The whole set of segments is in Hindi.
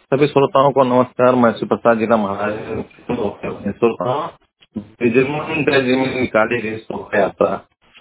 सभी श्रोताओं को नमस्कार। मैं शिव प्रसाद जिला महाराज। श्रोताओं, विजयगंज में निकाली गई शोभा यात्रा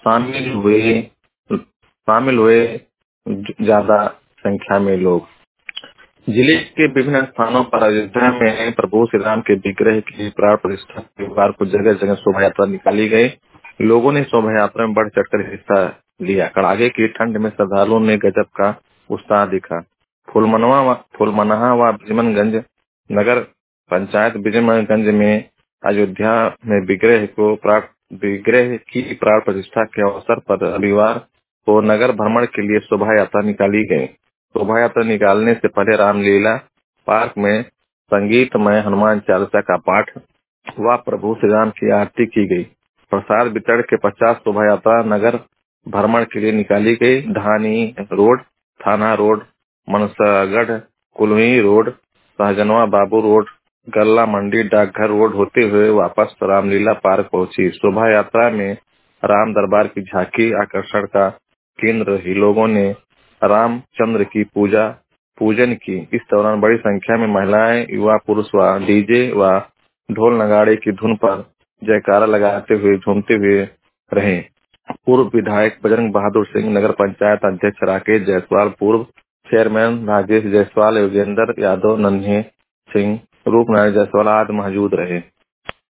शामिल हुए ज्यादा संख्या में लोग। जिले के विभिन्न स्थानों पर अयोध्या में प्रभु श्री राम के विग्रह की प्राण प्रतिष्ठा के बार को जगह जगह शोभा यात्रा निकाली गई। लोगों ने शोभा यात्रा में बढ़ चढ़कर हिस्सा लिया। कड़ाके की ठंड में श्रद्धालुओं में गजब का उत्साह दिखा। फूलमनहा व बिजमनगंज नगर पंचायत बिजमनगंज में अयोध्या में विग्रह की प्राण प्रतिष्ठा के अवसर पर रविवार को नगर भ्रमण के लिए शोभा यात्रा निकाली गई। शोभा यात्रा निकालने से पहले रामलीला पार्क में संगीतमय हनुमान चालीसा का पाठ व प्रभु श्री राम की आरती की गई। प्रसाद वितरण के पश्चात शोभा यात्रा नगर भ्रमण के लिए निकाली गई। धानी रोड, थाना road, Mansagarh, Kulvi road, Sahjanwa Babu road, गल्ला मंडी, डाकघर रोड होते हुए वापस रामलीला पार्क पहुंची। शोभा यात्रा में राम दरबार की झांकी आकर्षण का केंद्र रही। लोगों ने रामचंद्र की पूजन की। इस दौरान बड़ी संख्या में महिलाएं, युवा, पुरुष व डीजे व ढोल नगाड़े की धुन पर जयकारा लगाते हुए झूमते हुए रहे। पूर्व विधायक बजरंग बहादुर सिंह, नगर पंचायत अध्यक्ष राकेश जायसवाल, पूर्व चेयरमैन राजेश जायसवाल, योगेंद्र यादव, नन्हे सिंह, रूपनारायण जायसवाल आदि मौजूद रहे।